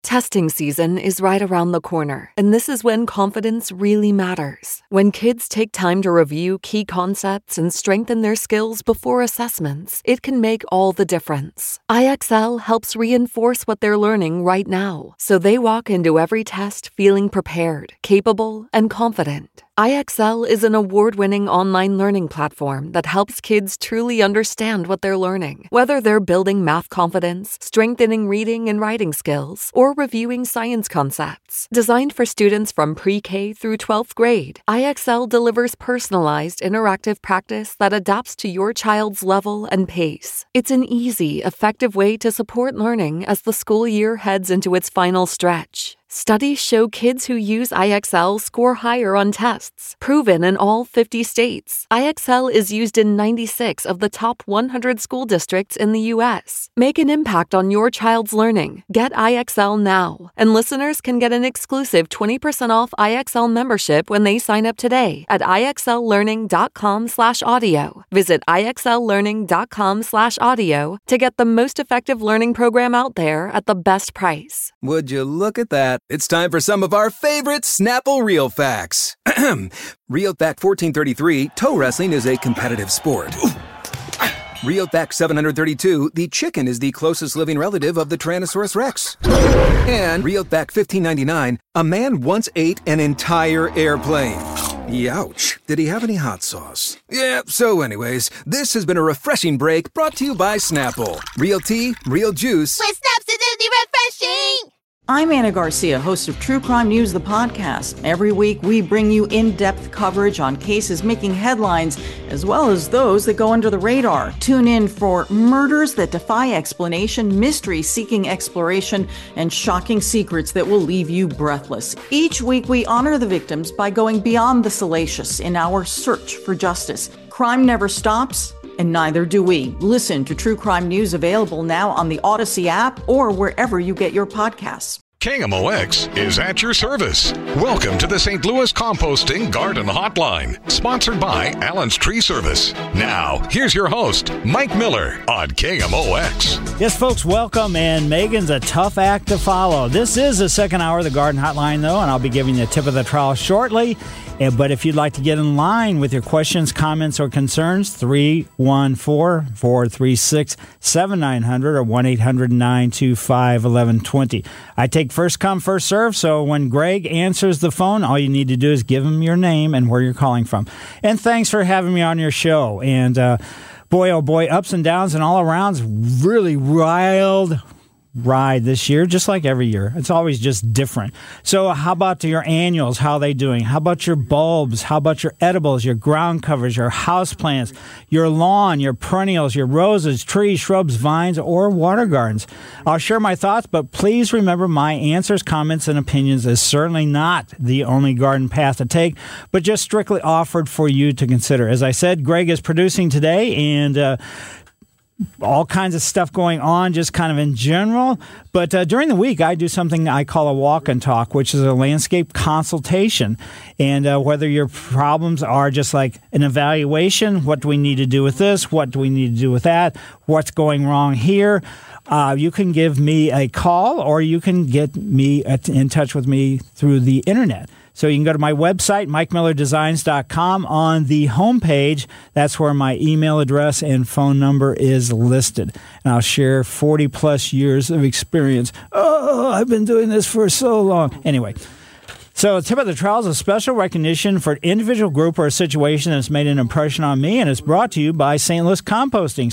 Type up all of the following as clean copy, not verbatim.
Testing season is right around the corner, and this is when confidence really matters. When kids take time to review key concepts and strengthen their skills before assessments, it can make all the difference. IXL helps reinforce what they're learning right now, so they walk into every test feeling prepared, capable, and confident. IXL is an award-winning online learning platform that helps kids truly understand what they're learning. Whether they're building math confidence, strengthening reading and writing skills, or reviewing science concepts. Designed for students from pre-K through 12th grade, IXL delivers personalized, interactive practice that adapts to your child's level and pace. It's an easy, effective way to support learning as the school year heads into its final stretch. Studies show kids who use IXL score higher on tests, proven in all 50 states. IXL is used in 96 of the top 100 school districts in the U.S. Make an impact on your child's learning. Get IXL now. And listeners can get an exclusive 20% off IXL membership when they sign up today at IXLlearning.com/audio. Visit IXLlearning.com/audio to get the most effective learning program out there at the best price. Would you look at that? It's time for some of our favorite Snapple Real Facts. Real Fact 1433, toe wrestling is a competitive sport. Real Fact 732, the chicken is the closest living relative of the Tyrannosaurus Rex. And Real Fact 1599, a man once ate an entire airplane. Youch. Did he have any hot sauce? Yeah, so anyways, this has been a refreshing break brought to you by Snapple. Real tea, real juice. With Snap's acidity refreshing! I'm Anna Garcia, host of True Crime News, the podcast. Every week, we bring you in-depth coverage on cases making headlines, as well as those that go under the radar. Tune in for murders that defy explanation, mystery seeking exploration, and shocking secrets that will leave you breathless. Each week, we honor the victims by going beyond the salacious in our search for justice. Crime never stops, and neither do we. Listen to True Crime News, available now on the Odyssey app or wherever you get your podcasts. KMOX is at your service. Welcome to the St. Louis Composting Garden Hotline, sponsored by Allen's Tree Service. Now, here's your host, Mike Miller on KMOX. Yes, folks, welcome. And Megan's a tough act to follow. This is the second hour of the Garden Hotline, though, and I'll be giving you a tip of the trowel shortly. But if you'd like to get in line with your questions, comments, or concerns, 314-436-7900 or 1-800-925-1120. I take first come, first serve, so when Greg answers the phone, all you need to do is give him your name and where you're calling from. And thanks for having me on your show. And boy, oh boy, ups and downs and all arounds, really wild ride this year, just like every year. It's always just different. So how about your annuals? How are they doing? How about your bulbs? How about your edibles, your ground covers, your house plants, your lawn, your perennials, your roses, trees, shrubs, vines, or water gardens? I'll share my thoughts, but please remember my answers, comments, and opinions is certainly not the only garden path to take, but just strictly offered for you to consider. As I said, Greg is producing today, and all kinds of stuff going on, just kind of in general. But during the week, I do something I call a walk and talk, which is a landscape consultation. And whether your problems are just like an evaluation, what do we need to do with this? What do we need to do with that? What's going wrong here? You can give me a call, or you can get me in touch with me through the internet. So you can go to my website, MikeMillerDesigns.com. On the homepage, that's where my email address and phone number is listed. And I'll share 40-plus years of experience. Oh, I've been doing this for so long. Anyway, so Tip of the Trowel is a special recognition for an individual, group, or a situation that's made an impression on me, and it's brought to you by St. Louis Composting,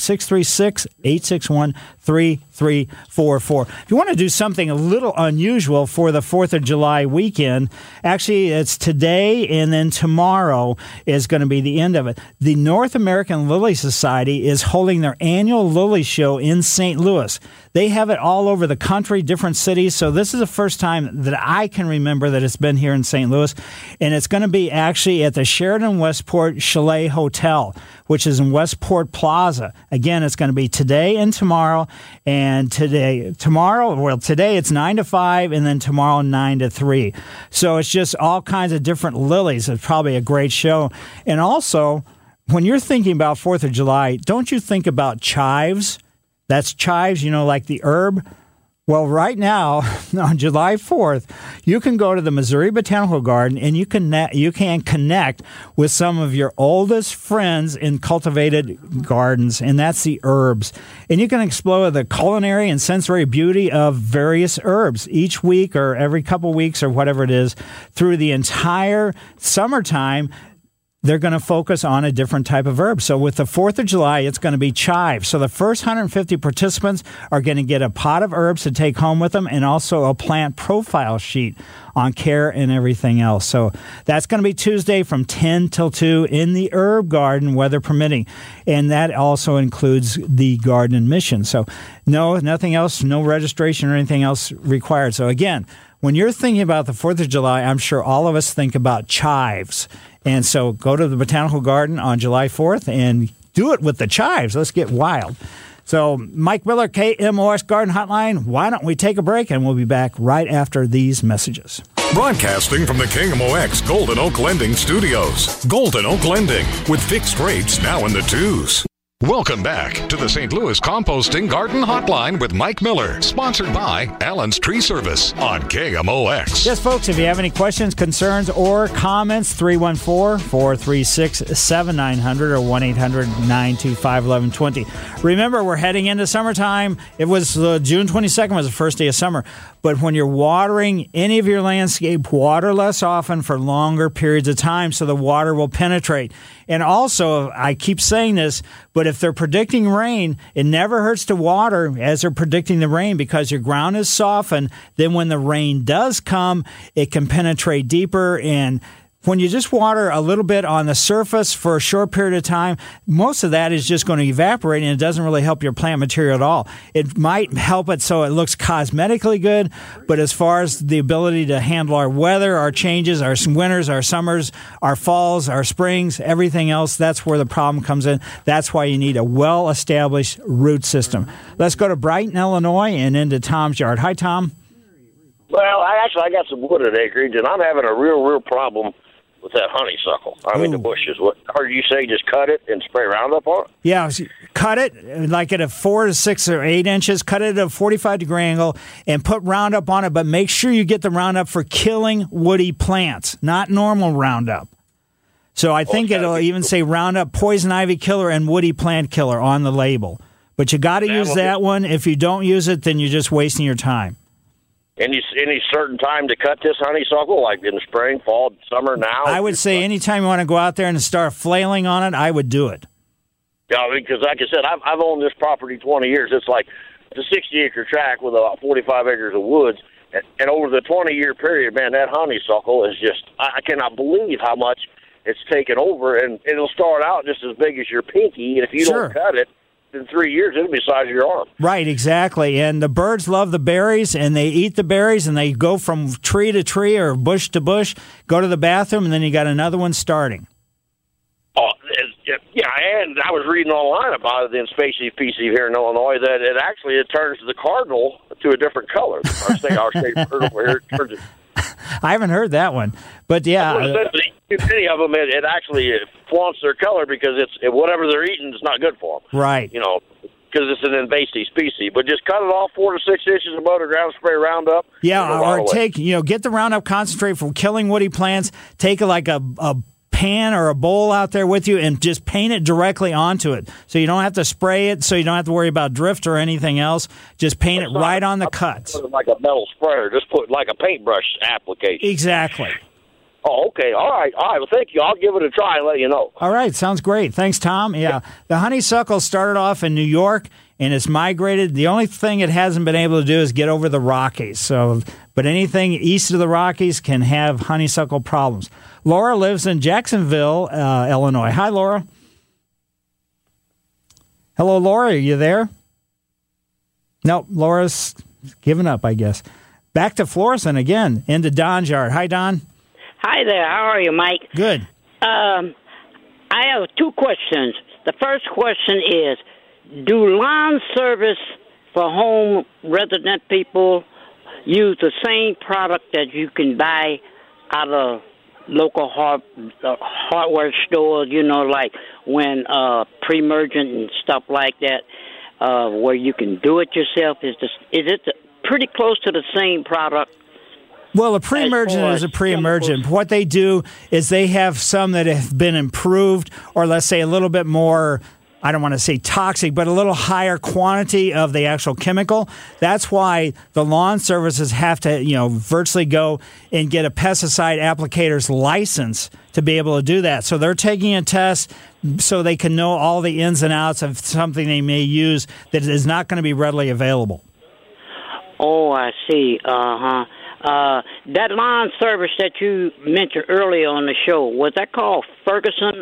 636-861-3344. If you want to do something a little unusual for the 4th of July weekend, actually it's today and then tomorrow is going to be the end of it. The North American Lily Society is holding their annual Lily Show in St. Louis. They have it all over the country, different cities. So this is the first time that I can remember that it's been here in St. Louis. And it's going to be actually at the Sheraton Westport Chalet Hotel, which is in Westport Plaza. Again, it's going to be today and tomorrow. And today it's 9 to 5, and then tomorrow 9 to 3. So it's just all kinds of different lilies. It's probably a great show. And also, when you're thinking about 4th of July, don't you think about chives? That's chives, like the herb. Well, right now, on July 4th, you can go to the Missouri Botanical Garden and you can connect with some of your oldest friends in cultivated gardens, and that's the herbs. And you can explore the culinary and sensory beauty of various herbs each week or every couple weeks or whatever it is through the entire summertime. They're going to focus on a different type of herb. So with the 4th of July, it's going to be chives. So the first 150 participants are going to get a pot of herbs to take home with them and also a plant profile sheet on care and everything else. So that's going to be Tuesday from 10 till 2 in the herb garden, weather permitting. And that also includes the garden admission. So nothing else, no registration or anything else required. So again, when you're thinking about the 4th of July, I'm sure all of us think about chives. And so go to the Botanical Garden on July 4th and do it with the chives. Let's get wild. So Mike Miller, KMOX Garden Hotline, why don't we take a break, and we'll be back right after these messages. Broadcasting from the KMOX Golden Oak Lending Studios. Golden Oak Lending, with fixed rates now in the 2s. Welcome back to the St. Louis Composting Garden Hotline with Mike Miller, sponsored by Allen's Tree Service on KMOX. Yes, folks, if you have any questions, concerns, or comments, 314-436-7900 or 1-800-925-1120. Remember, we're heading into summertime. It was June 22nd was the first day of summer. But when you're watering any of your landscape, water less often for longer periods of time so the water will penetrate. And also, I keep saying this, but if they're predicting rain, it never hurts to water as they're predicting the rain because your ground is softened. Then when the rain does come, it can penetrate deeper. And when you just water a little bit on the surface for a short period of time, most of that is just going to evaporate, and it doesn't really help your plant material at all. It might help it so it looks cosmetically good, but as far as the ability to handle our weather, our changes, our winters, our summers, our falls, our springs, everything else, that's where the problem comes in. That's why you need a well-established root system. Let's go to Brighton, Illinois, and into Tom's yard. Hi, Tom. Well, I got some wooded acreage, and I'm having a real problem with that honeysuckle. I mean, the bushes. What heard you say? Just cut it and spray Roundup on it? Yeah, cut it like at a 4 to 6 or 8 inches. Cut it at a 45-degree angle and put Roundup on it. But make sure you get the Roundup for killing woody plants, not normal Roundup. So I think it'll even say Roundup Poison Ivy Killer and Woody Plant Killer on the label. But you got to use that one. If you don't use it, then you're just wasting your time. Any certain time to cut this honeysuckle, like in the spring, fall, summer, now? I would say anytime you want to go out there and start flailing on it, I would do it. Yeah, because like I said, I've owned this property 20 years. It's like it's a 60-acre tract with about 45 acres of woods. And over the 20-year period, man, that honeysuckle is just, I cannot believe how much it's taken over. And it'll start out just as big as your pinky, and if you don't cut it, in 3 years, it'll be the size of your arm. Right, exactly. And the birds love the berries, and they eat the berries, and they go from tree to tree or bush to bush, go to the bathroom, and then you got another one starting. Oh, yeah, and I was reading online about it in Spacey PC here in Illinois that it turns the cardinal to a different color. Our state bird over here turns it. I haven't heard that one, but yeah. Many of them, it actually flaunts their color because it's whatever they're eating is not good for them. Right. You know, because it's an invasive species. But just cut it off 4 to 6 inches above the ground, spray Roundup. Yeah, or get the Roundup concentrate for killing woody plants. Take a pan or a bowl out there with you and just paint it directly onto it. So you don't have to spray it, so you don't have to worry about drift or anything else. Just paint it right on the cuts. Put it like a metal sprayer. Just put like a paintbrush application. Exactly. Oh, okay. All right. Well, thank you. I'll give it a try and let you know. All right. Sounds great. Thanks, Tom. Yeah. The honeysuckle started off in New York, and it's migrated. The only thing it hasn't been able to do is get over the Rockies. But anything east of the Rockies can have honeysuckle problems. Laura lives in Jacksonville, Illinois. Hi, Laura. Hello, Laura. Are you there? No, Laura's given up, I guess. Back to Florissant again, into Don's yard. Hi, Don. Hi there. How are you, Mike? Good. I have 2 questions. The first question is, do lawn service for home resident people use the same product that you can buy out of local hardware stores, like when Pre-Emergent and stuff like that, where you can do it yourself? Is it pretty close to the same product. Well, a pre-emergent is a pre-emergent. What they do is they have some that have been improved, or let's say a little bit more, I don't want to say toxic, but a little higher quantity of the actual chemical. That's why the lawn services have to, virtually go and get a pesticide applicator's license to be able to do that. So they're taking a test so they can know all the ins and outs of something they may use that is not going to be readily available. Oh, I see. That lawn service that you mentioned earlier on the show, was that called Ferguson?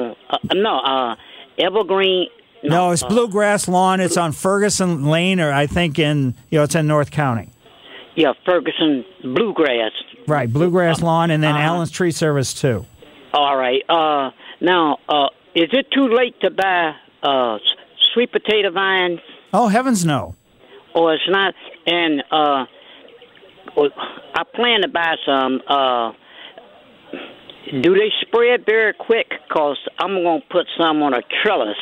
Evergreen? No, it's Bluegrass Lawn. It's on Ferguson Lane, or I think it's in North County. Yeah, Ferguson Bluegrass. Right, Bluegrass Lawn, and then Allen's Tree Service, too. All right. Now, is it too late to buy sweet potato vines? Oh, heavens no. Or it's not? And I plan to buy some. Do they spread very quick? Because I'm going to put some on a trellis,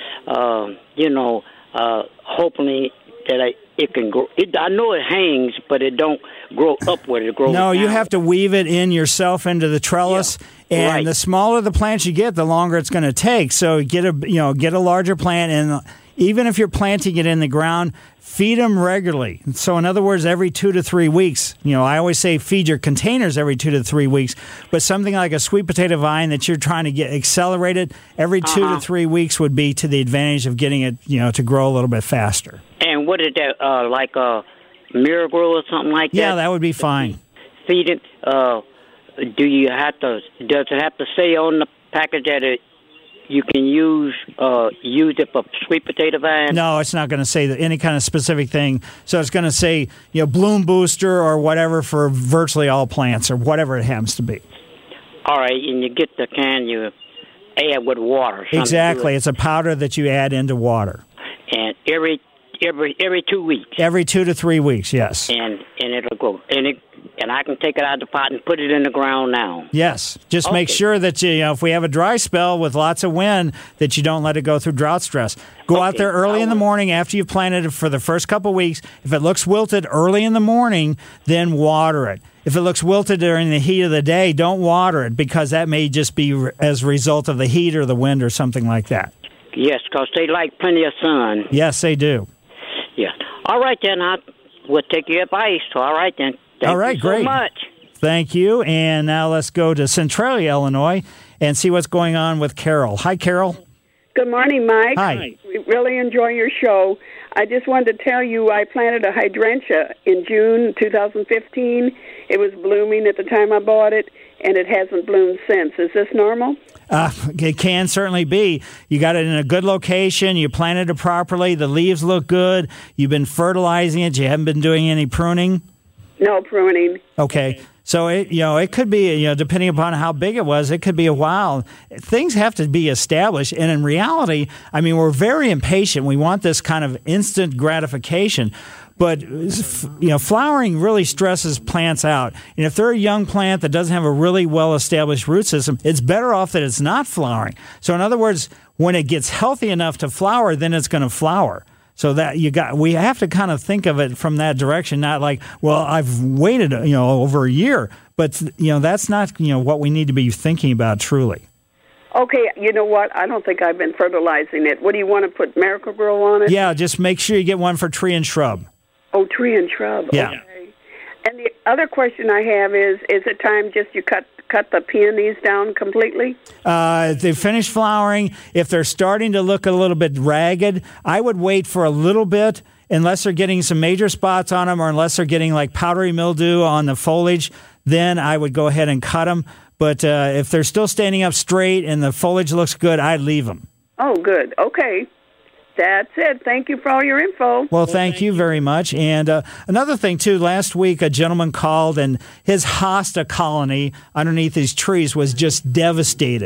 hopefully that it can grow. I know it hangs, but it don't grow upward. It grows No, down. you have to weave it in yourself into the trellis. Yeah, and right. The smaller the plants you get, the longer it's going to take. So get a larger plant, and even if you're planting it in the ground, feed them regularly. So in other words, every 2 to 3 weeks. I always say feed your containers every 2 to 3 weeks, but something like a sweet potato vine that you're trying to get accelerated every 2 to 3 weeks would be to the advantage of getting it, to grow a little bit faster. And what is that, like a Miragrow or something like that? Yeah, that would be fine. Feed it. Does it have to say on the package that you can use it for sweet potato vines? No, it's not going to say any kind of specific thing. So it's going to say, bloom booster or whatever for virtually all plants or whatever it happens to be. All right, and you get the can you add with water. Exactly. It's a powder that you add into water. And every 2 weeks. Every 2 to 3 weeks, yes. And it'll grow. And I can take it out of the pot and put it in the ground now. Yes. Just make sure that if we have a dry spell with lots of wind, that you don't let it go through drought stress. Go out there early in the morning after you've planted it for the first couple of weeks. If it looks wilted early in the morning, then water it. If it looks wilted during the heat of the day, don't water it, because that may just be as a result of the heat or the wind or something like that. Yes, because they like plenty of sun. Yes, they do. Yeah. All right, then. We'll take your advice. All right, then. Thank All right, you so great. much. Thank you. And now let's go to Centralia, Illinois, and see what's going on with Carol. Hi, Carol. Good morning, Mike. Hi. We really enjoy your show. I just wanted to tell you I planted a hydrangea in June 2015. It was blooming at the time I bought it, and it hasn't bloomed since. Is this normal? It can certainly be. You got it in a good location. You planted it properly. The leaves look good. You've been fertilizing it. You haven't been doing any pruning? No pruning. Okay. So it could be, depending upon how big it was, it could be a while. Things have to be established. And in reality, we're very impatient. We want this kind of instant gratification. But, flowering really stresses plants out. And if they're a young plant that doesn't have a really well-established root system, it's better off that it's not flowering. So in other words, when it gets healthy enough to flower, then it's going to flower. So that we have to kind of think of it from that direction, not like, well, I've waited, over a year. But, that's not, what we need to be thinking about truly. Okay, you know what? I don't think I've been fertilizing it. What do you want to put, Miracle-Gro on it? Yeah, just make sure you get one for tree and shrub. Oh, tree and shrub. Yeah. Okay. And the other question I have is it time just you cut the peonies down completely? They finish flowering. If they're starting to look a little bit ragged, I would wait for a little bit, unless they're getting some major spots on them or unless they're getting like powdery mildew on the foliage, then I would go ahead and cut them. But if they're still standing up straight and the foliage looks good, I'd leave them. Oh, good. Okay. That's it. Thank you for all your info. Well, thank you very much. And another thing, too, last week a gentleman called and his hosta colony underneath his trees was just devastated.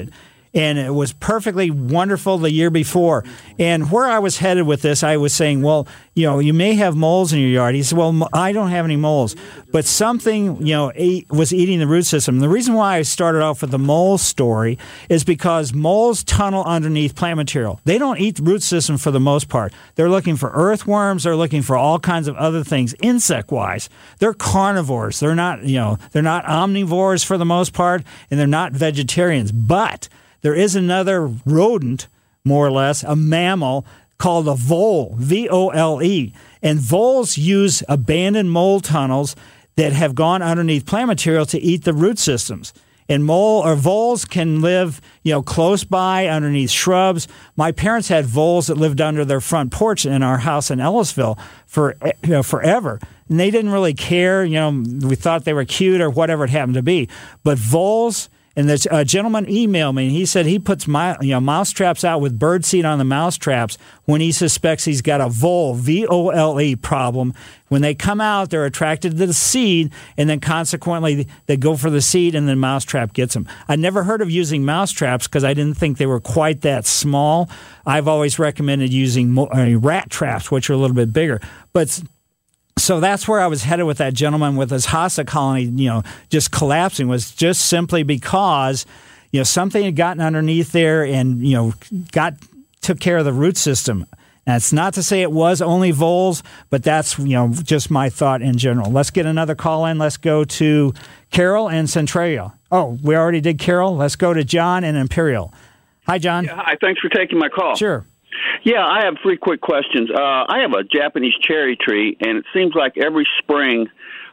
And it was perfectly wonderful the year before. And where I was headed with this, I was saying, well, you may have moles in your yard. He said, well, I don't have any moles. But something, was eating the root system. The reason why I started off with the mole story is because moles tunnel underneath plant material. They don't eat the root system for the most part. They're looking for earthworms. They're looking for all kinds of other things, insect-wise. They're carnivores. They're not omnivores for the most part, and they're not vegetarians. But there is another rodent, more or less, a mammal, called a vole, V-O-L-E. And voles use abandoned mole tunnels that have gone underneath plant material to eat the root systems. And voles can live, close by underneath shrubs. My parents had voles that lived under their front porch in our house in Ellisville for forever. And they didn't really care. We thought they were cute or whatever it happened to be. But voles. And the gentleman emailed me, and he said he puts mouse traps out with bird seed on the mouse traps when he suspects he's got a vole, V-O-L-E problem. When they come out, they're attracted to the seed, and then consequently they go for the seed, and the mouse trap gets them. I never heard of using mouse traps because I didn't think they were quite that small. I've always recommended using rat traps, which are a little bit bigger. So that's where I was headed with that gentleman with his hosta colony, just collapsing, was just simply because, something had gotten underneath there and, took care of the root system. And it's not to say it was only voles, but that's, just my thought in general. Let's get another call in. Let's go to Carol and Centralia. Oh, we already did Carol. Let's go to John and Imperial. Hi, John. Yeah, hi. Thanks for taking my call. Sure. Yeah, I have 3 quick questions. I have a Japanese cherry tree, and it seems like every spring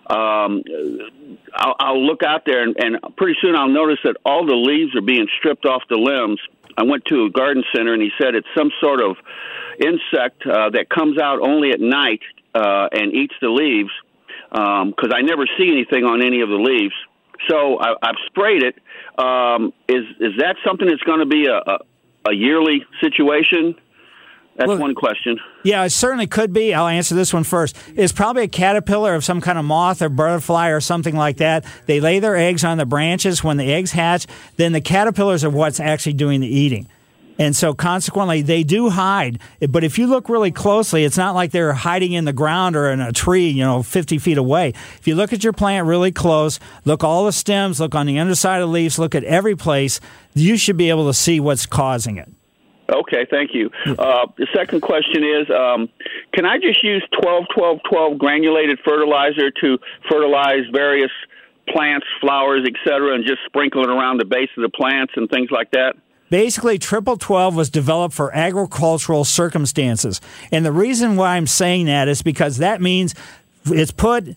I'll look out there, and pretty soon I'll notice that all the leaves are being stripped off the limbs. I went to a garden center, and he said it's some sort of insect that comes out only at night and eats the leaves, because I never see anything on any of the leaves. So I've sprayed it. Is that something that's going to be a yearly situation? That's one question. Yeah, it certainly could be. I'll answer this one first. It's probably a caterpillar of some kind of moth or butterfly or something like that. They lay their eggs on the branches. When the eggs hatch, then the caterpillars are what's actually doing the eating. And so consequently, they do hide. But if you look really closely, it's not like they're hiding in the ground or in a tree, 50 feet away. If you look at your plant really close, look all the stems, look on the underside of the leaves, look at every place, you should be able to see what's causing it. Okay, thank you. The second question is, can I just use 12-12-12 granulated fertilizer to fertilize various plants, flowers, etc., and just sprinkle it around the base of the plants and things like that? Basically, Triple 12 was developed for agricultural circumstances. And the reason why I'm saying that is because that means it's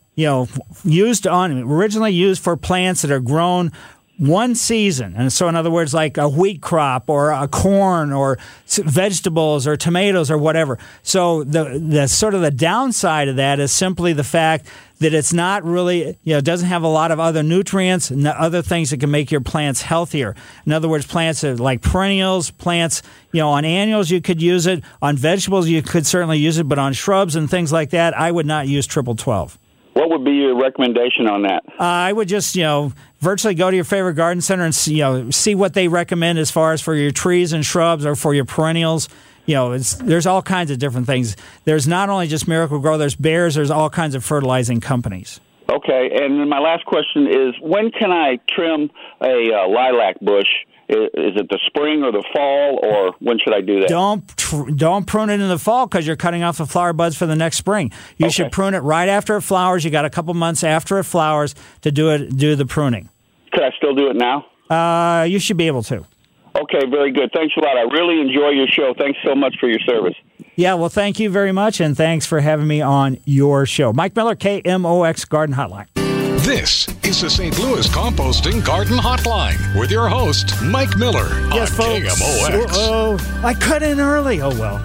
originally used for plants that are grown one season. And so in other words, like a wheat crop or a corn or vegetables or tomatoes or whatever. So the sort of the downside of that is simply the fact that it's not really, it doesn't have a lot of other nutrients and other things that can make your plants healthier. In other words, plants are like perennials, plants, on annuals you could use it. On vegetables you could certainly use it, but on shrubs and things like that, I would not use Triple 12. What would be your recommendation on that? I would just, virtually go to your favorite garden center and see what they recommend as far as for your trees and shrubs or for your perennials. There's all kinds of different things. There's not only just Miracle-Gro, there's Bayer's, there's all kinds of fertilizing companies. Okay, and then my last question is, when can I trim a lilac bush? Is it the spring or the fall, or when should I do that? Don't prune it in the fall because you're cutting off the flower buds for the next spring. You should prune it right after it flowers. You got a couple months after it flowers to do the pruning. Could I still do it now? You should be able to. Okay, very good. Thanks a lot. I really enjoy your show. Thanks so much for your service. Yeah, well, thank you very much, and thanks for having me on your show. Mike Miller, KMOX Garden Hotline. This is the St. Louis Composting Garden Hotline with your host, Mike Miller, yes, on folks. KMOX. I cut in early. Oh, well.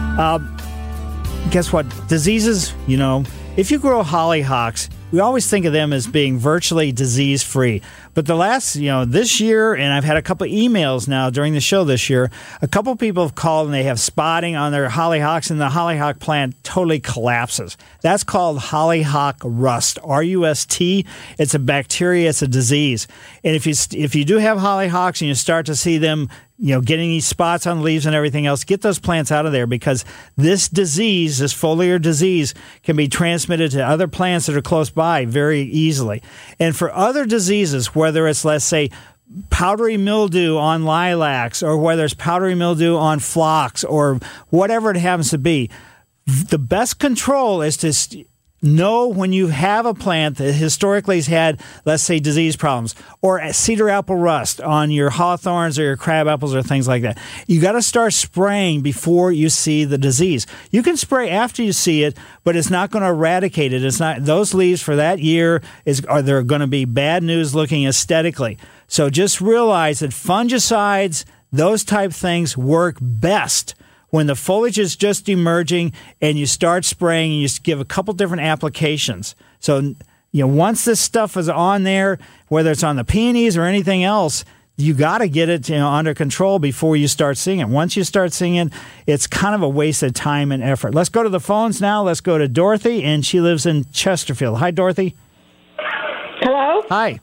Guess what? Diseases, if you grow hollyhocks, we always think of them as being virtually disease-free. But the last, this year, and I've had a couple of emails now during the show this year, a couple of people have called and they have spotting on their hollyhocks, and the hollyhock plant totally collapses. That's called hollyhock rust, R-U-S-T. It's a bacteria. It's a disease. And if you do have hollyhocks and you start to see them getting these spots on leaves and everything else, get those plants out of there, because this disease, this foliar disease, can be transmitted to other plants that are close by very easily. And for other diseases, whether it's, let's say, powdery mildew on lilacs, or whether it's powdery mildew on phlox, or whatever it happens to be, the best control is to know when you have a plant that historically has had, let's say, disease problems, or cedar apple rust on your hawthorns or your crab apples or things like that. You got to start spraying before you see the disease. You can spray after you see it, but it's not going to eradicate it. It's not, those leaves for that year they're going to be bad news looking aesthetically. So just realize that fungicides, those type things, work best when the foliage is just emerging and you start spraying, and you give a couple different applications. So, once this stuff is on there, whether it's on the peonies or anything else, you got to get it under control before you start seeing it. Once you start seeing it, it's kind of a waste of time and effort. Let's go to the phones now. Let's go to Dorothy, and she lives in Chesterfield. Hi, Dorothy. Hello? Hi.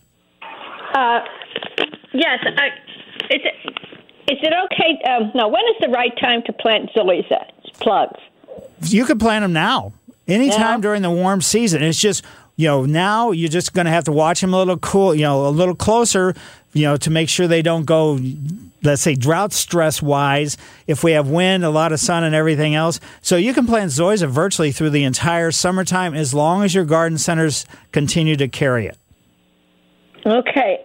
Yes. Is it okay? When is the right time to plant zoysia plugs? You can plant them now, anytime during the warm season. It's just, now you're just going to have to watch them a little a little closer, to make sure they don't go, let's say, drought stress wise, if we have wind, a lot of sun and everything else. So you can plant zoysia virtually through the entire summertime, as long as your garden centers continue to carry it. Okay.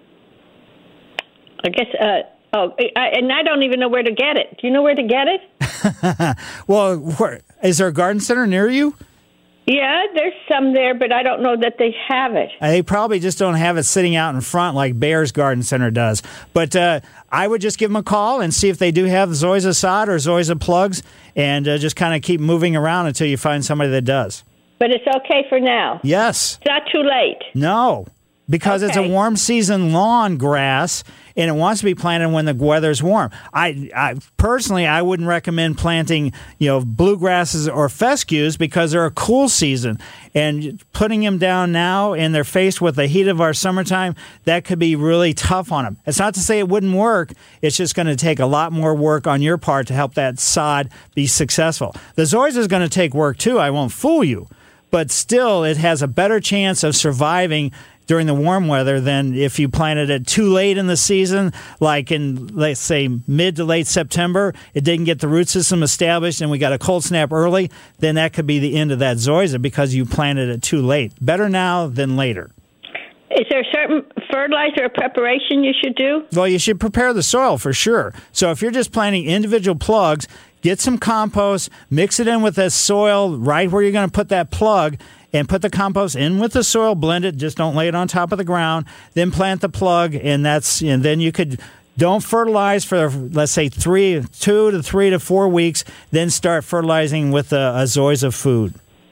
I guess... and I don't even know where to get it. Do you know where to get it? Well, is there a garden center near you? Yeah, there's some there, but I don't know that they have it. They probably just don't have it sitting out in front like Bear's Garden Center does. But I would just give them a call and see if they do have zoysia sod or zoysia plugs, and just kind of keep moving around until you find somebody that does. But it's okay for now? Yes. It's not too late? No, because it's a warm season lawn grass, and it wants to be planted when the weather's warm. I personally, I wouldn't recommend planting, bluegrasses or fescues, because they're a cool season. And putting them down now, and they're faced with the heat of our summertime, that could be really tough on them. It's not to say it wouldn't work. It's just going to take a lot more work on your part to help that sod be successful. The zoysia is going to take work too. I won't fool you. But still, it has a better chance of surviving during the warm weather than if you planted it too late in the season, like in, let's say, mid to late September. It didn't get the root system established and we got a cold snap early, then that could be the end of that zoysia because you planted it too late. Better now than later. Is there a certain fertilizer or preparation you should do? Well, you should prepare the soil for sure. So if you're just planting individual plugs, get some compost, mix it in with that soil right where you're going to put that plug, and put the compost in with the soil, blend it, just don't lay it on top of the ground, then plant the plug, and then you could, don't fertilize for, let's say, 2 to 3 to 4 weeks, then start fertilizing with a zoysia food.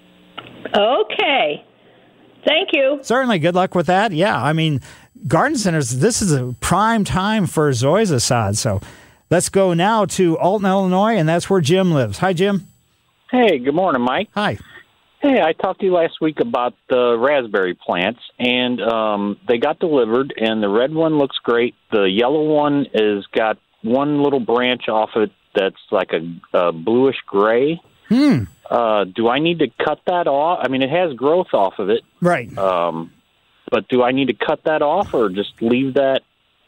Okay. Thank you. Certainly. Good luck with that. Yeah, I mean, garden centers, this is a prime time for zoysia sod. So let's go now to Alton, Illinois, and that's where Jim lives. Hi, Jim. Hey, good morning, Mike. Hi. Hey, I talked to you last week about the raspberry plants, and they got delivered, and the red one looks great. The yellow one has got one little branch off it that's like a bluish gray. Do I need to cut that off? I mean, it has growth off of it. Right. But do I need to cut that off or just leave that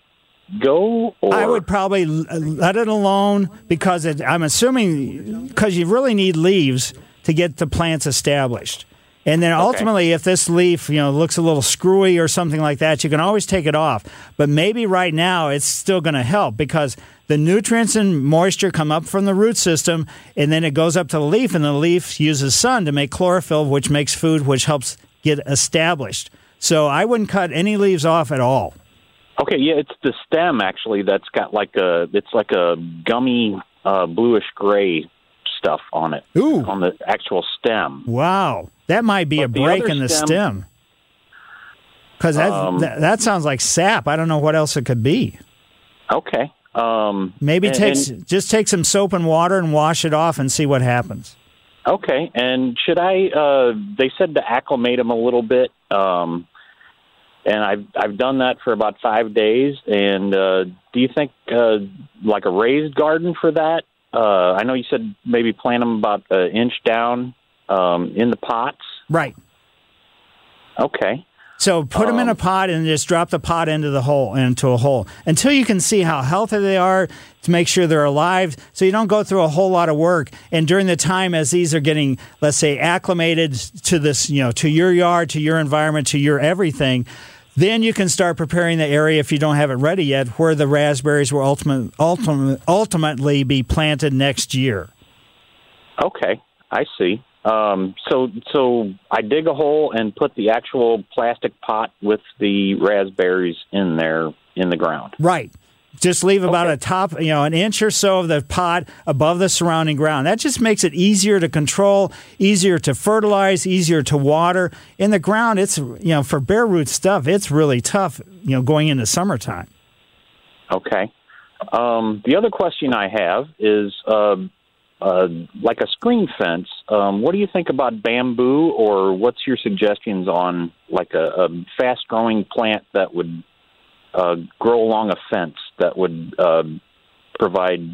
go? Or? I would probably let it alone because I'm assuming because you really need leaves to get the plants established. And then ultimately, if this leaf, looks a little screwy or something like that, you can always take it off. But maybe right now it's still going to help because the nutrients and moisture come up from the root system, and then it goes up to the leaf, and the leaf uses sun to make chlorophyll, which makes food, which helps get established. So I wouldn't cut any leaves off at all. Okay, yeah, it's the stem actually that's got it's like a gummy bluish gray stuff on it. Ooh. On the actual stem. Wow. That might be a break in the stem. Because that sounds like sap. I don't know what else it could be. Okay. Maybe just take some soap and water and wash it off and see what happens. Okay. And should I? They said to acclimate them a little bit, and I've done that for about 5 days. And do you think like a raised garden for that? I know you said maybe plant them about an inch down in the pots. Right. Okay. So put them in a pot and just drop the pot into a hole until you can see how healthy they are, to make sure they're alive, so you don't go through a whole lot of work. And during the time as these are getting, let's say, acclimated to this, to your yard, to your environment, to your everything, then you can start preparing the area, if you don't have it ready yet, where the raspberries will ultimately be planted next year. Okay, I see. So I dig a hole and put the actual plastic pot with the raspberries in there in the ground. Right. Just leave about an inch or so of the pot above the surrounding ground. That just makes it easier to control, easier to fertilize, easier to water. In the ground, it's, for bare root stuff, it's really tough, going into summertime. Okay. The other question I have is, like a screen fence, what do you think about bamboo, or what's your suggestions on like a fast-growing plant that would grow along a fence that would provide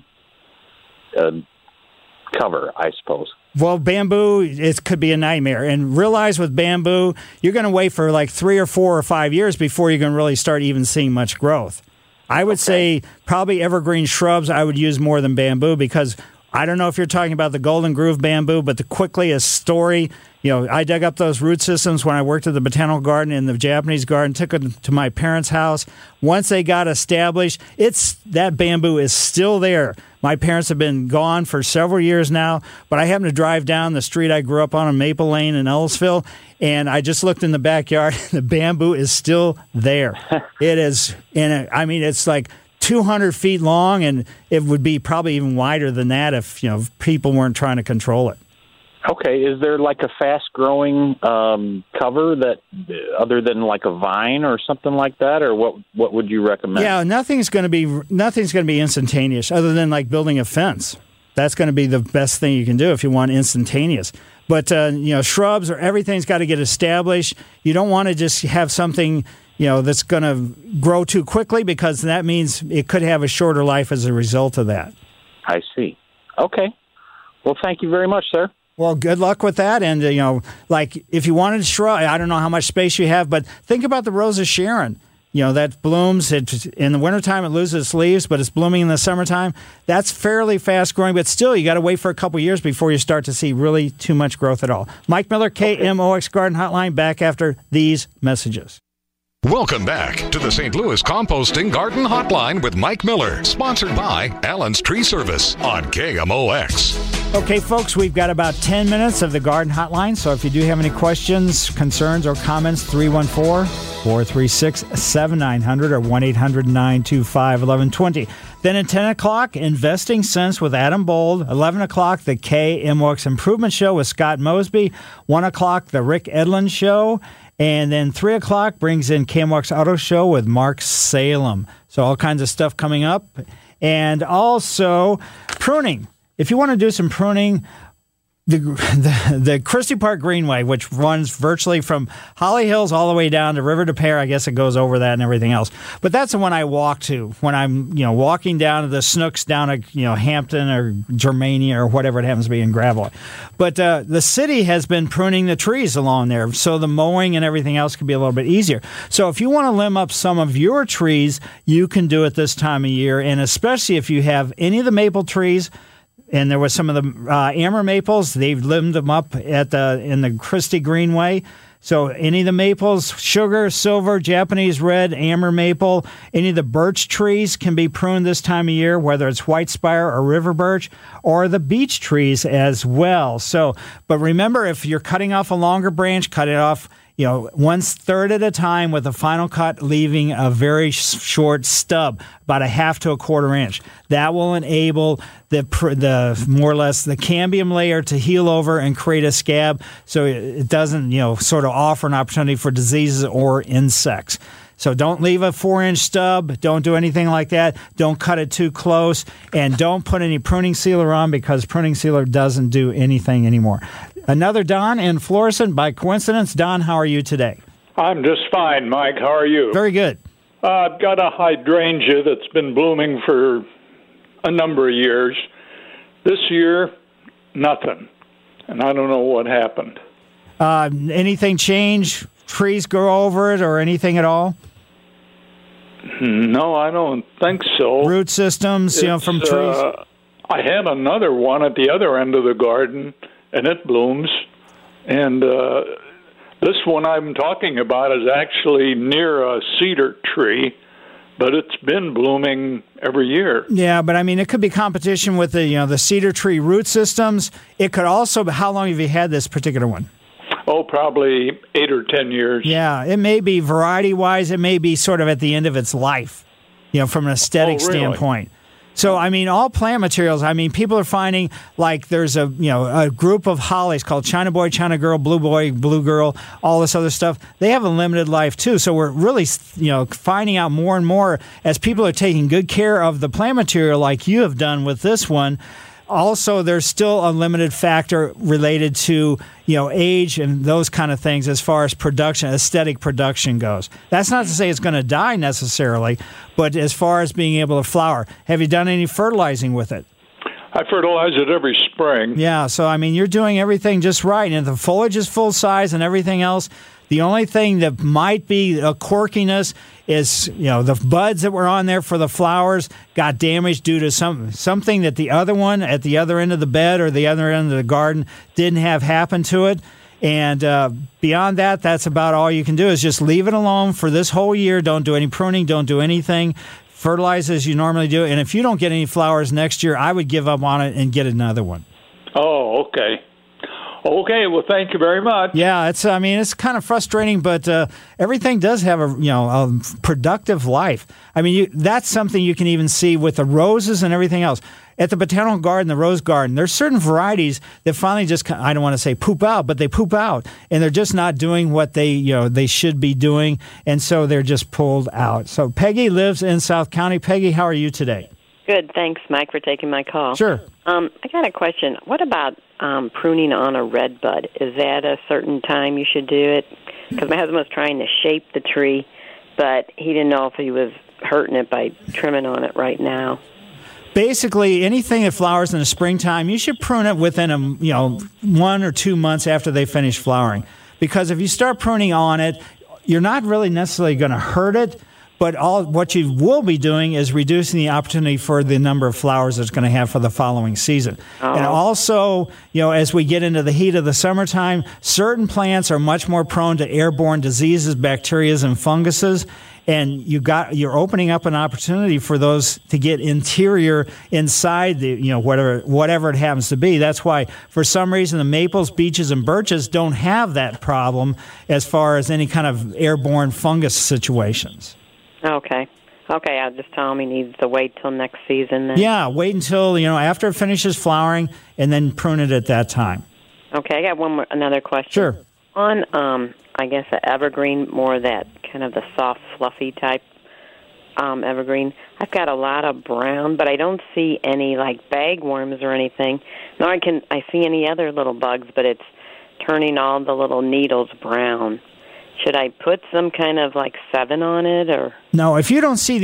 cover, I suppose? Well, bamboo, it could be a nightmare. And realize with bamboo, you're going to wait for like 3 or 4 or 5 years before you can really start even seeing much growth. I would say probably evergreen shrubs I would use more than bamboo, because I don't know if you're talking about the Golden Groove bamboo, but the quickliest story, I dug up those root systems when I worked at the botanical garden and the Japanese garden, took them to my parents' house. Once they got established, that bamboo is still there. My parents have been gone for several years now, but I happened to drive down the street I grew up on Maple Lane in Ellisville, and I just looked in the backyard, and the bamboo is still there. It is, it's like 200 feet long, and it would be probably even wider than that if people weren't trying to control it. Okay, is there like a fast-growing cover that, other than like a vine or something like that, or what would you recommend? Yeah, nothing's going to be instantaneous, other than like building a fence. That's going to be the best thing you can do if you want instantaneous. But shrubs or everything's got to get established. You don't want to just have something that's going to grow too quickly, because that means it could have a shorter life as a result of that. I see. Okay. Well, thank you very much, sir. Well, good luck with that. And, like if you wanted to shrub, I don't know how much space you have, but think about the Rose of Sharon. That blooms. In the wintertime, it loses its leaves, but it's blooming in the summertime. That's fairly fast growing, but still, you got to wait for a couple years before you start to see really too much growth at all. Mike Miller, KMOX Garden Hotline, back after these messages. Welcome back to the St. Louis Composting Garden Hotline with Mike Miller, sponsored by Allen's Tree Service on KMOX. Okay, folks, we've got about 10 minutes of the Garden Hotline, so if you do have any questions, concerns, or comments, 314-436-7900 or 1-800-925-1120. Then at 10 o'clock, Investing Sense with Adam Bold. 11 o'clock, the KMOX Improvement Show with Scott Mosby. 1 o'clock, the Rick Edlund Show. And then 3 o'clock brings in KMOX Auto Show with Mark Salem. So all kinds of stuff coming up. And also pruning. If you want to do some pruning, the Christie Park Greenway, which runs virtually from Holly Hills all the way down to River des Peres, I guess it goes over that and everything else. But that's the one I walk to when I'm, walking down to the Snooks down at, Hampton or Germania or whatever it happens to be in Gravois. But the city has been pruning the trees along there, so the mowing and everything else can be a little bit easier. So if you want to limb up some of your trees, you can do it this time of year, and especially if you have any of the maple trees. And there was some of the amber maples. They've limbed them up in the Christie Greenway. So any of the maples, sugar, silver, Japanese red, amber maple, any of the birch trees can be pruned this time of year, whether it's white spire or river birch, or the beech trees as well. So, but remember, if you're cutting off a longer branch, cut it off 1/3 at a time with a final cut, leaving a very short stub, about a half to a quarter inch. That will enable the more or less the cambium layer to heal over and create a scab, so it doesn't sort of offer an opportunity for diseases or insects. So don't leave a 4-inch stub. Don't do anything like that. Don't cut it too close. And don't put any pruning sealer on, because pruning sealer doesn't do anything anymore. Another Don in Florissant, by coincidence. Don, how are you today? I'm just fine, Mike. How are you? Very good. I've got a hydrangea that's been blooming for a number of years. This year, nothing. And I don't know what happened. Anything change? Trees grow over it or anything at all? No, I don't think so. Root systems, from trees? I had another one at the other end of the garden, and it blooms. And this one I'm talking about is actually near a cedar tree, but it's been blooming every year. Yeah, but it could be competition with the cedar tree root systems. It could also, how long have you had this particular one? Oh, probably 8 or 10 years. Yeah, it may be variety-wise. It may be sort of at the end of its life, from an aesthetic standpoint. So, all plant materials, people are finding like there's a group of hollies called China Boy, China Girl, Blue Boy, Blue Girl, all this other stuff. They have a limited life too. So we're really, finding out more and more as people are taking good care of the plant material like you have done with this one. Also, there's still a limited factor related to, age and those kind of things as far as production, aesthetic production goes. That's not to say it's going to die necessarily, but as far as being able to flower, have you done any fertilizing with it? I fertilize it every spring. Yeah, so, you're doing everything just right. And the foliage is full size and everything else. The only thing that might be a quirkiness is, the buds that were on there for the flowers got damaged due to something that the other one at the other end of the bed or the other end of the garden didn't have happen to it. And beyond that, that's about all you can do is just leave it alone for this whole year. Don't do any pruning. Don't do anything. Fertilize as you normally do. And if you don't get any flowers next year, I would give up on it and get another one. Oh, okay. Okay, well, thank you very much. Yeah, it's kind of frustrating, but everything does have a productive life. That's something you can even see with the roses and everything else. At the Botanical Garden, the Rose Garden, there's certain varieties that finally just, I don't want to say poop out, but they poop out, and they're just not doing what they should be doing, and so they're just pulled out. So Peggy lives in South County. Peggy, how are you today? Good. Thanks, Mike, for taking my call. Sure. I got a question. What about pruning on a red bud? Is that a certain time you should do it? Because my husband was trying to shape the tree, but he didn't know if he was hurting it by trimming on it right now. Basically, anything that flowers in the springtime, you should prune it within 1 or 2 months after they finish flowering. Because if you start pruning on it, you're not really necessarily going to hurt it. But what you will be doing is reducing the opportunity for the number of flowers it's going to have for the following season. Oh. And also, as we get into the heat of the summertime, certain plants are much more prone to airborne diseases, bacteria, and funguses. And you're opening up an opportunity for those to get interior inside the whatever it happens to be. That's why, for some reason, the maples, beeches, and birches don't have that problem as far as any kind of airborne fungus situations. Okay. I'll just tell him he needs to wait till next season then. Yeah, wait until, after it finishes flowering and then prune it at that time. Okay, I got another question. Sure. On, I guess, the evergreen, more that kind of the soft, fluffy type evergreen, I've got a lot of brown, but I don't see any, like, bagworms or anything. Nor I see any other little bugs, but it's turning all the little needles brown. Should I put some kind of like 7 on it or? No, if you don't see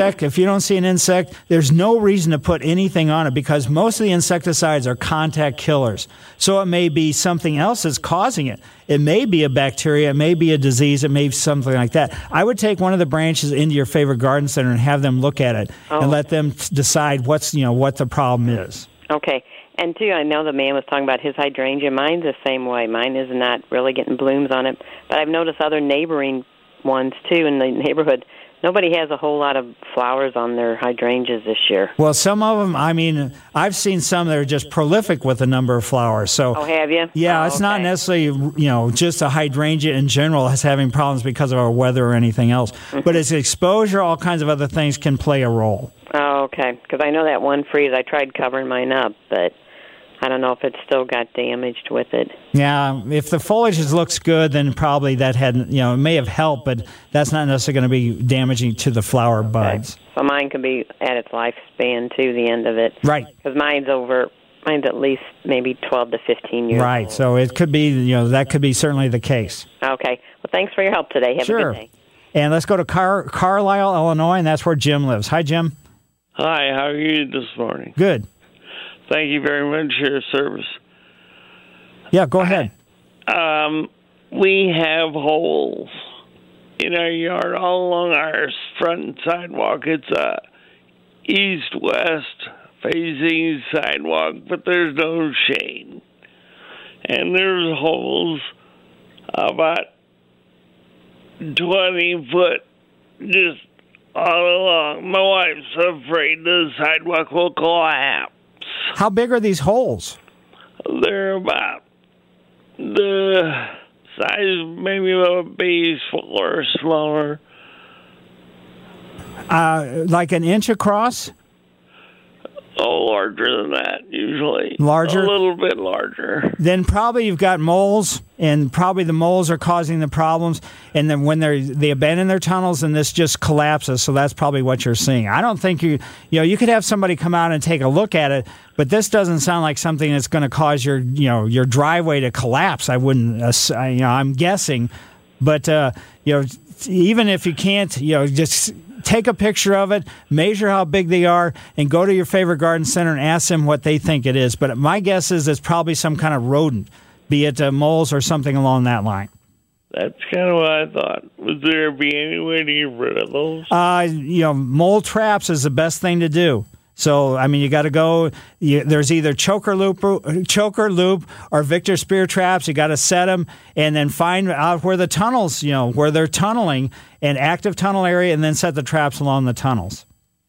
an insect, there's no reason to put anything on it because most of the insecticides are contact killers. So it may be something else that's causing it. It may be a bacteria, it may be a disease, it may be something like that. I would take one of the branches into your favorite garden center and have them look at it and let them decide what the problem is. Okay. And, too, I know the man was talking about his hydrangea. Mine's the same way. Mine is not really getting blooms on it. But I've noticed other neighboring ones, too, in the neighborhood, nobody has a whole lot of flowers on their hydrangeas this year. Well, some of them, I mean, I've seen some that are just prolific with a number of flowers. So, oh, have you? Yeah, it's not necessarily, just a hydrangea in general is having problems because of our weather or anything else. But it's exposure, all kinds of other things can play a role. Oh, okay. Because I know that one freeze, I tried covering mine up, but I don't know if it still got damaged with it. Yeah, if the foliage looks good, then probably that had, it may have helped, but that's not necessarily going to be damaging to the flower buds. So mine could be at its lifespan, too, the end of it. Right. Because mine's at least maybe 12 to 15 years Right, old. So it could be, that could be certainly the case. Okay. Well, thanks for your help today. Have a good day. And let's go to Carlisle, Illinois, and that's where Jim lives. Hi, Jim. Hi, how are you this morning? Good. Thank you very much for your service. Yeah, go ahead. We have holes in our yard all along our front sidewalk. It's a east-west facing sidewalk, but there's no shade. And there's holes about 20 foot just all along. My wife's afraid the sidewalk will collapse. How big are these holes? They're about the size maybe of a baseball or smaller. Like an inch across? Oh, larger than that, usually. Larger? A little bit larger. Then probably you've got moles, and probably the moles are causing the problems. And then when they abandon their tunnels, and this just collapses, so that's probably what you're seeing. I don't think you could have somebody come out and take a look at it, but this doesn't sound like something that's going to cause your driveway to collapse. I wouldn't, I'm guessing, but even if you can't, just take a picture of it, measure how big they are, and go to your favorite garden center and ask them what they think it is. But my guess is it's probably some kind of rodent, be it moles or something along that line. That's kind of what I thought. Would there be any way to get rid of those? Mole traps is the best thing to do. So, you got to go. There's either choker loop, or Victor spear traps. You got to set them and then find out where the tunnels, where they're tunneling, an active tunnel area, and then set the traps along the tunnels.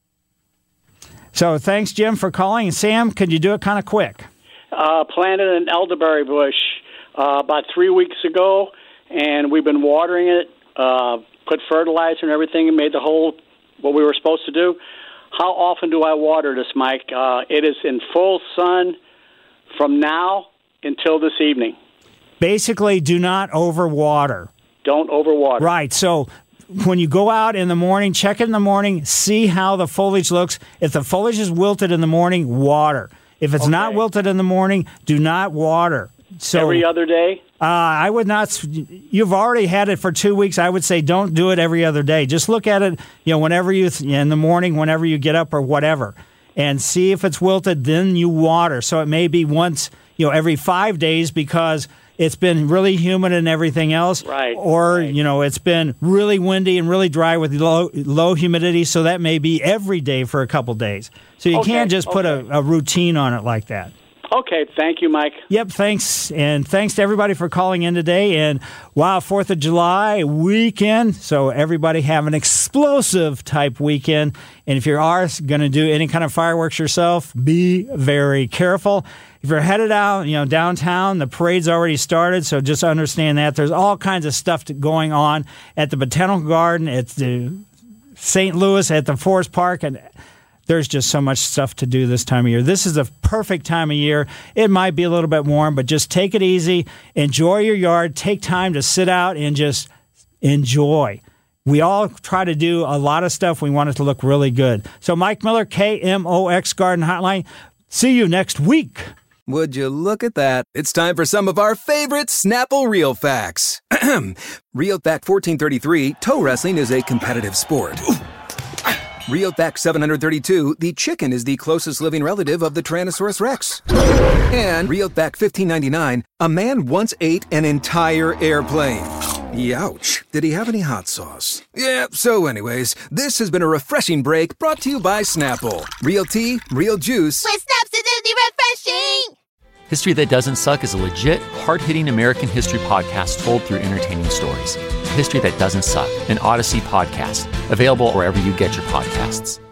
So, thanks, Jim, for calling. And Sam, could you do it kind of quick? Planted an elderberry bush about 3 weeks ago, and we've been watering it, put fertilizer and everything, and made the whole what we were supposed to do. How often do I water this, Mike? It is in full sun from now until this evening. Basically, do not overwater. Don't overwater. Right. So when you go out in the morning, check it in the morning, see how the foliage looks. If the foliage is wilted in the morning, water. If it's not wilted in the morning, do not water. So every other day? I would not. You've already had it for 2 weeks. I would say don't do it every other day. Just look at it, whenever in the morning, whenever you get up or whatever, and see if it's wilted. Then you water. So it may be once, every 5 days because it's been really humid and everything else. Right. Or it's been really windy and really dry with low humidity. So that may be every day for a couple days. So you can't just put a routine on it like that. Okay, thank you, Mike. Yep, thanks. And thanks to everybody for calling in today. And wow, 4th of July weekend. So everybody have an explosive type weekend. And if you are going to do any kind of fireworks yourself, be very careful. If you're headed out, downtown, the parade's already started. So just understand that. There's all kinds of stuff going on at the Botanical Garden, at the St. Louis, at the Forest Park, and there's just so much stuff to do this time of year. This is the perfect time of year. It might be a little bit warm, but just take it easy. Enjoy your yard. Take time to sit out and just enjoy. We all try to do a lot of stuff. We want it to look really good. So Mike Miller, KMOX Garden Hotline. See you next week. Would you look at that? It's time for some of our favorite Snapple Real Facts. Real Fact 1433, toe wrestling is a competitive sport. Real Fact 732, the chicken is the closest living relative of the Tyrannosaurus Rex. And Real Fact 1599, a man once ate an entire airplane. Youch. Did he have any hot sauce? Yeah, so anyways, this has been a refreshing break brought to you by Snapple. Real tea, real juice. With Snap's acidity refreshing! History That Doesn't Suck is a legit, hard-hitting American history podcast told through entertaining stories. History That Doesn't Suck, an Odyssey podcast. Available wherever you get your podcasts.